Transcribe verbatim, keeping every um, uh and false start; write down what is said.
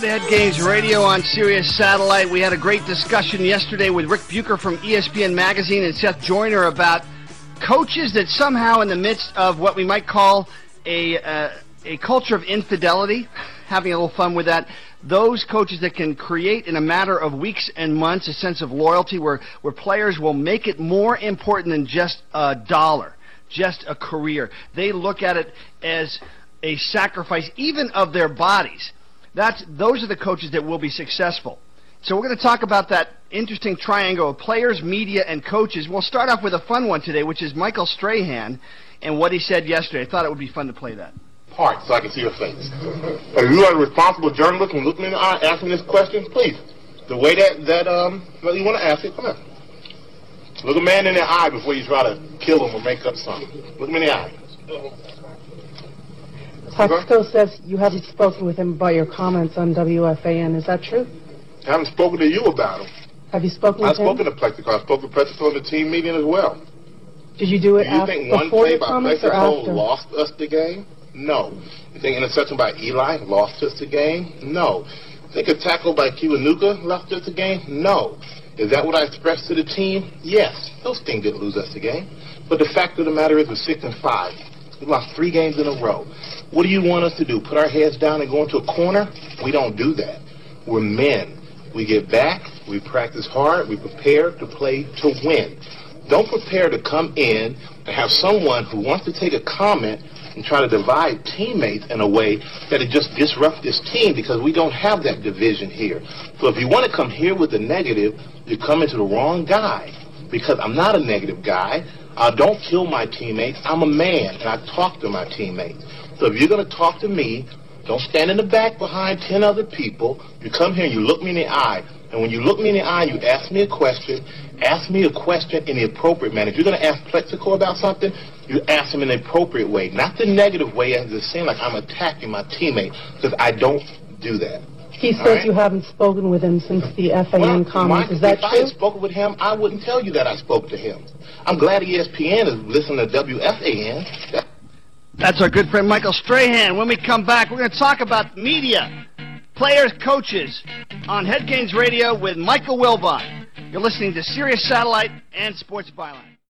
to Head Games Radio on Sirius Satellite. We had a great discussion yesterday with Rick Bucher from E S P N Magazine and Seth Joyner about coaches that somehow in the midst of what we might call a uh, a culture of infidelity, having a little fun with that, those coaches that can create in a matter of weeks and months a sense of loyalty where, where players will make it more important than just a dollar, just a career. They look at it as a sacrifice even of their bodies. That's, those are the coaches that will be successful. So we're going to talk about that interesting triangle of players, media, and coaches. We'll start off with a fun one today, which is Michael Strahan and what he said yesterday. I thought it would be fun to play that. Part so I can see your face. If you are a responsible journalist and look me in the eye, ask me this question, please. The way that, that um, well, you want to ask it, come on. Look a man in the eye before you try to kill him or make up something. Look him in the eye. Plaxico says you haven't spoken with him about your comments on W F A N. Is that true? I haven't spoken to you about him. Have you spoken with I've him? I've spoken to Plaxico. I spoke to Plaxico in the team meeting as well. Did you do it do you after, think one before play your by comments or Plaxico after? lost us the game? No. You think interception by Eli lost us the game? No. You think a tackle by Kiwanuka lost us the game? No. Is that what I expressed to the team? Yes. Those things didn't lose us the game. But the fact of the matter is we're six and five. We lost three games in a row. What do you want us to do? Put our heads down and go into a corner? We don't do that. We're men. We get back, we practice hard, we prepare to play to win. Don't prepare to come in and have someone who wants to take a comment and try to divide teammates in a way that it just disrupts this team, because we don't have that division here. So if you want to come here with the negative, you're coming to the wrong guy, because I'm not a negative guy. I don't kill my teammates. I'm a man, and I talk to my teammates. So if you're going to talk to me, don't stand in the back behind ten other people. You come here and you look me in the eye. And when you look me in the eye, you ask me a question. Ask me a question in the appropriate manner. If you're going to ask Plaxico about something, you ask him in the appropriate way, not the negative way as it seems like I'm attacking my teammate, because I don't do that. He says right? You haven't spoken with him since the F A N well, comments. my, Is that if true? If I had spoken with him, I wouldn't tell you that I spoke to him. I'm glad E S P N is listening to W F A N. That That's our good friend Michael Strahan. When we come back, we're going to talk about media, players, coaches on Head Games Radio with Michael Wilbon. You're listening to Sirius Satellite and Sports Byline.